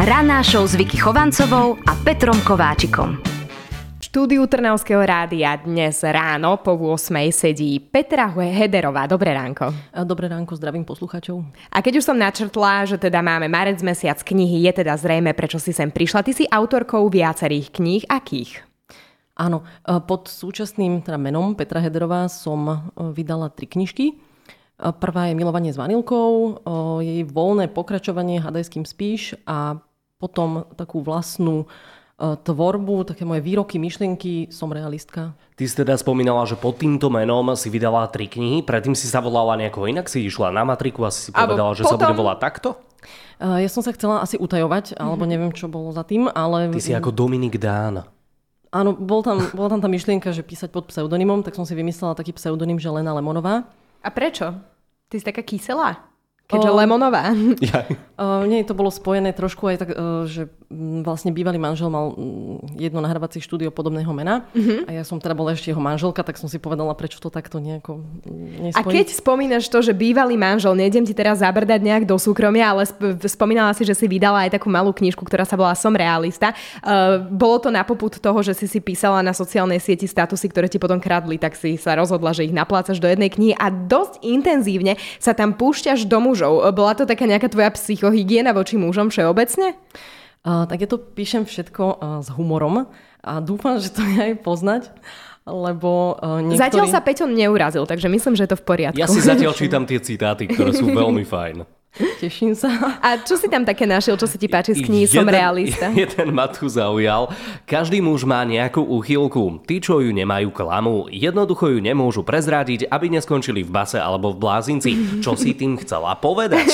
Ranná show s Vicky Chovancovou a Petrom Kováčikom. V štúdiu Trnavského rádia dnes ráno po 8:00 sedí Petra Hederová. Dobré ránko. Dobré ránko, zdravím poslucháčov. A keď už som načrtla, že teda máme marec mesiac knihy, je teda zrejme, prečo si sem prišla. Ty si autorkou viacerých kníh. Akých? Áno, pod súčasným menom Petra Hederová som vydala 3 knižky. Prvá je Milovanie s vanilkou, jej voľné pokračovanie Hádaj s kým spíš a potom takú vlastnú tvorbu, také moje výroky, myšlienky, som realistka. Ty si teda spomínala, že pod týmto menom si vydala 3 knihy, predtým si sa volala nejako inak, si išla na matriku a si povedala, že sa bude volať takto? Ja som sa chcela asi utajovať, alebo neviem, čo bolo za tým, ale... Ty si ako Dominik Dán. Áno, bola tam tá myšlienka, že písať pod pseudonymom, tak som si vymyslela taký pseudonym, že Lena Lemonová. A prečo? Ty si taká kyselá? Keďže Lemonová. Ja. Nie, to bolo spojené trošku aj tak, že vlastne bývalý manžel mal jedno nahrávacie štúdio podobného mena a ja som teda bola ešte jeho manželka, tak som si povedala, prečo to takto nejako nespojiť. A keď spomínaš to, že bývalý manžel, nejdem ti teraz zabrdať nejak do súkromia, ale spomínala si, že si vydala aj takú malú knižku, ktorá sa volá Som realista. Bolo to na popud toho, že si písala na sociálnej sieti statusy, ktoré ti potom kradli, tak si sa rozhodla, že ich naplácaš do jednej knihy a dosť intenzívne sa tam púšťaš do mužov. Bola to taká nejaká tvoja psychohygiena voči mužom všeobecne? Tak ja to píšem všetko s humorom a dúfam, že to je aj poznať, lebo niektorí... Zatiaľ sa Peťo neurazil, takže myslím, že je to v poriadku. Ja si zatiaľ čítam tie citáty, ktoré sú veľmi fajn. Teším sa. A čo si tam také našiel, čo sa ti páči z knihy Som realista? Jeden ma tu zaujal. Každý muž má nejakú úchylku. Tí, čo ju nemajú, klamú. Jednoducho ju nemôžu prezrádiť, aby neskončili v base alebo v blázinci. Čo si tým chcela povedať?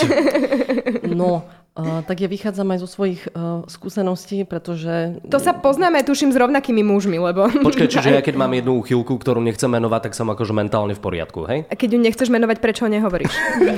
No, tak ja vychádzam aj zo svojich skúseností, pretože... To sa poznáme, tuším, s rovnakými mužmi, lebo... Počkaj, čiže ja keď mám jednu úchylku, ktorú nechcem menovať, tak som akože mentálne v poriadku, hej? A keď ju nechceš menovať, prečo ho nehovoríš?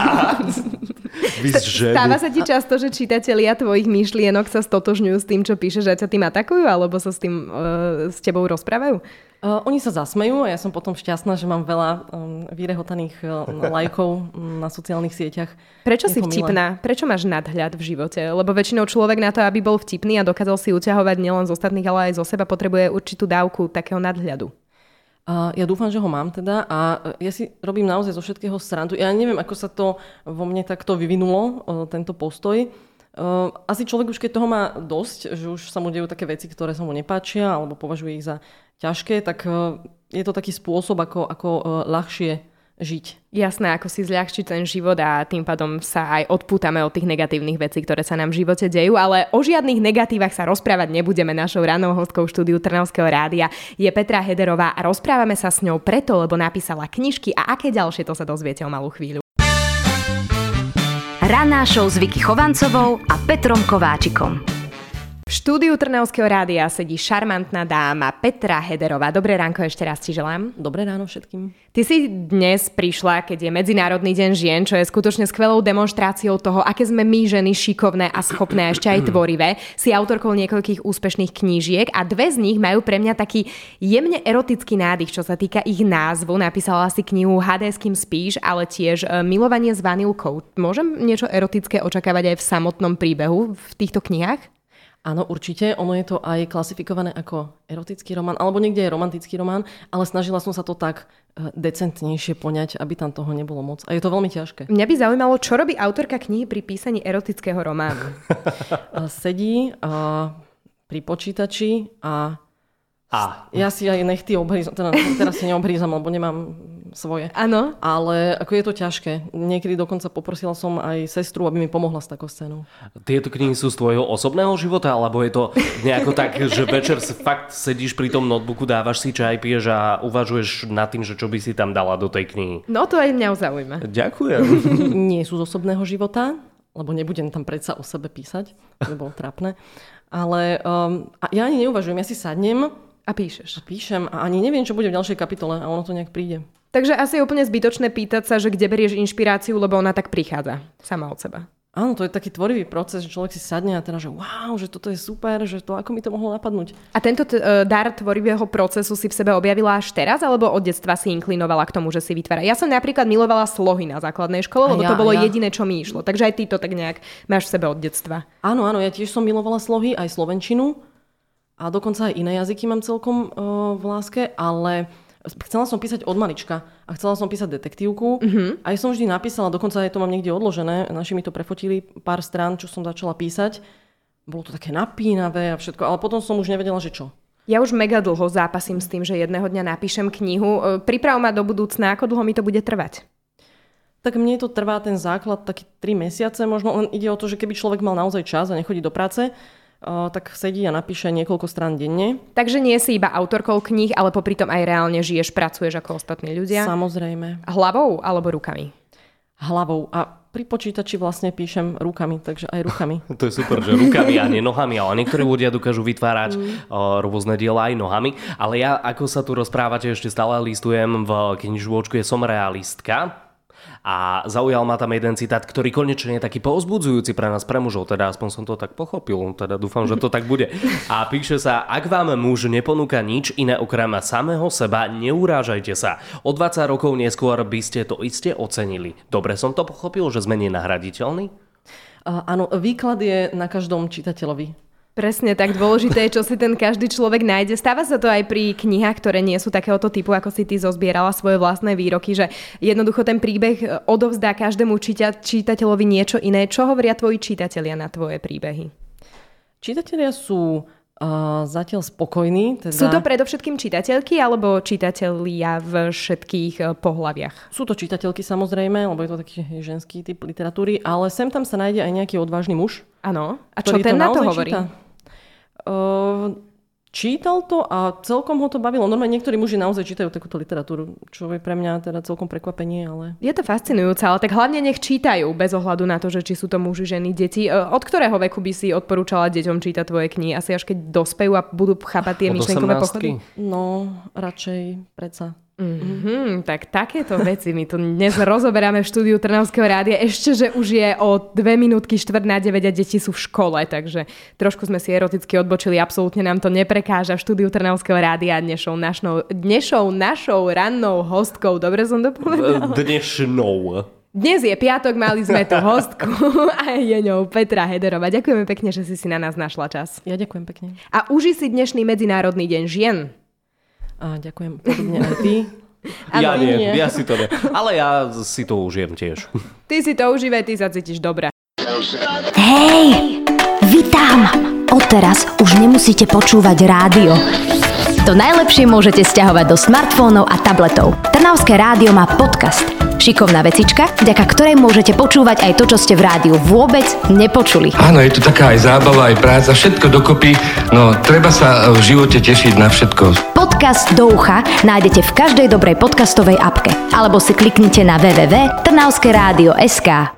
Stáva sa ti často, že čitatelia tvojich myšlienok sa stotožňujú s tým, čo píšeš, a ťa tým atakujú, alebo sa s tebou rozprávajú? Oni sa zasmejú a ja som potom šťastná, že mám veľa vyrehotaných lajkov na sociálnych sieťach. Prečo si vtipná? Prečo máš nadhľad v živote? Lebo väčšinou človek na to, aby bol vtipný a dokázal si uťahovať nielen z ostatných, ale aj zo seba, potrebuje určitú dávku takého nadhľadu. Ja dúfam, že ho mám teda a ja si robím naozaj zo všetkého srandu. Ja neviem, ako sa to vo mne takto vyvinulo, tento postoj. Asi človek už keď toho má dosť, že už sa mu dejú také veci, ktoré sa mu nepáčia alebo považuje ich za ťažké, tak je to taký spôsob, ako ľahšie žiť. Jasné, ako si zľahčiť ten život a tým pádom sa aj odpútame od tých negatívnych vecí, ktoré sa nám v živote dejú, ale o žiadnych negatívach sa rozprávať nebudeme. Našou rannou hostkou v štúdiu Trnavského rádia je Petra Hederová a rozprávame sa s ňou preto, lebo napísala knižky a aké ďalšie, to sa dozviete o malú chvíľu. Ranná show s Vicky Chovancovou a Petrom Kováčikom. V štúdiu Trnavského rádia sedí šarmantná dáma Petra Hederová. Dobré ránko ešte raz ti želám. Dobré ráno všetkým. Ty si dnes prišla, keď je Medzinárodný deň žien, čo je skutočne skvelou demonštráciou toho, aké sme my ženy šikovné a schopné a ešte aj tvorivé. Si autorkou niekoľkých úspešných knížiek a 2 z nich majú pre mňa taký jemne erotický nádych, čo sa týka ich názvu. Napísala si knihu Hádaj s kým spíš, ale tiež Milovanie s vanilkou. Môžem niečo erotické očakávať aj v samotnom príbehu v týchto knihách? Áno, určite. Ono je to aj klasifikované ako erotický román, alebo niekde je romantický román, ale snažila som sa to tak decentnejšie poňať, aby tam toho nebolo moc. A je to veľmi ťažké. Mňa by zaujímalo, čo robí autorka knihy pri písaní erotického románu. Sedí pri počítači a ja si aj nechty obhrízam, teraz si neobhrízam, lebo nemám svoje. Áno. Ale ako je to ťažké. Niekedy dokonca poprosila som aj sestru, aby mi pomohla s takou scénou. Tieto knihy sú z tvojho osobného života, alebo je to nejako tak, že večer fakt sedíš pri tom notebooku, dávaš si čaj, piješ a uvažuješ nad tým, že čo by si tam dala do tej knihy? No to aj mňa zaujíma. Ďakujem. Nie sú z osobného života, lebo nebudem tam predsa o sebe písať, to by bolo trápne. Ale ja ani neuvažujem, ja si sadnem a píšeš. Píšem a ani neviem, čo bude v ďalšej kapitole a ono to nejak príde. Takže asi je úplne zbytočné pýtať sa, že kde berieš inšpiráciu, lebo ona tak prichádza sama od seba. Áno, to je taký tvorivý proces, že človek si sadne a teda, že wow, že toto je super, že to ako mi to mohlo napadnúť. A tento dar tvorivého procesu si v sebe objavila až teraz, alebo od detstva si inklinovala k tomu, že si vytvára? Ja som napríklad milovala slohy na základnej škole, lebo to bolo jediné, čo mi išlo. Takže aj ty to tak nejak máš v sebe od detstva. Áno, ja tiež som milovala slohy, aj slovenčinu a dokonca aj iné jazyky mám celkom v láske, ale chcela som písať od malička a chcela som písať detektívku. Aj som vždy napísala, dokonca aj to mám niekde odložené. Naši mi to prefotili pár strán, čo som začala písať. Bolo to také napínavé a všetko, ale potom som už nevedela, že čo. Ja už mega dlho zápasím s tým, že jedného dňa napíšem knihu. Priprav ma do budúcna, ako dlho mi to bude trvať? Tak mne to trvá ten základ taký 3 mesiace možno. Len ide o to, že keby človek mal naozaj čas a nechodí do práce, tak sedí a napíše niekoľko strán denne. Takže nie si iba autorkou kníh, ale popri tom aj reálne žiješ, pracuješ ako ostatní ľudia? Samozrejme. Hlavou alebo rukami? Hlavou. A pri počítači vlastne píšem rukami, takže aj rukami. To je super, že rukami a nie nohami, ale niektorí ľudia dokážu vytvárať rôzne diela aj nohami. Ale ja, ako sa tu rozprávate, ešte stále listujem v knižôčku, Som realistka. A zaujal ma tam jeden citát, ktorý konečne je taký povzbudzujúci pre nás, pre mužov, teda aspoň som to tak pochopil, teda dúfam, že to tak bude. A píše sa, ak vám muž neponúka nič iné okrem samého seba, neurážajte sa. O 20 rokov neskôr by ste to iste ocenili. Dobre som to pochopil, že sme nenahraditeľní? Áno, výklad je na každom čitateľovi. Presne, tak dôležité je, čo si ten každý človek nájde. Stáva sa to aj pri knihách, ktoré nie sú takéhoto typu, ako si ty zozbierala svoje vlastné výroky, že jednoducho ten príbeh odovzdá každému čitateľovi niečo iné. Čo hovoria tvoji čitatelia na tvoje príbehy? Čitatelia sú zatiaľ spokojní. Teda... Sú to predovšetkým čitateľky alebo čitatelia v všetkých pohlaviach? Sú to čitateľky samozrejme, lebo je to taký ženský typ literatúry, ale sem tam sa nájde aj nejaký odvážny muž. Áno. A čo ten na to hovorí? Čítal to a celkom ho to bavilo. Normálne niektorí muži naozaj čítajú takúto literatúru, čo je pre mňa teda celkom prekvapenie, ale... Je to fascinujúce, ale tak hlavne nech čítajú, bez ohľadu na to, že či sú to muži, ženy, deti. Od ktorého veku by si odporúčala deťom čítať tvoje knihy? Asi až keď dospejú a budú chápať tie myšlienkové pochody? No, radšej predsa. Tak takéto veci my tu dnes rozoberáme v štúdiu Trnavského rádia. Ešte, že už je o 2 minútky 8:45 a deti sú v škole, takže trošku sme si eroticky odbočili, absolútne nám to neprekáža v štúdiu Trnavského rádia dnešnou našou rannou hostkou. Dobre som to povedala? Dnes je piatok, mali sme tu hostku a je ňou Petra Hederová. Ďakujeme pekne, že si na nás našla čas. Ja ďakujem pekne. A uži si dnešný Medzinárodný deň žien. A ďakujem podobne aj ty. Ja nie, ja si to ne. Ale ja si to užijem tiež. Ty si to užívaj, ty sa cítiš dobre. Hej, vy tam! Odteraz už nemusíte počúvať rádio. To najlepšie môžete sťahovať do smartfónov a tabletov. Trnavské rádio má podcast. Šikovná vecička, vďaka ktorej môžete počúvať aj to, čo ste v rádiu vôbec nepočuli. Áno, je tu taká aj zábava, aj práca, všetko dokopy, no treba sa v živote tešiť na všetko. Podcast do ucha nájdete v každej dobrej podcastovej apke. Alebo si kliknite na www.trnavskeradio.sk.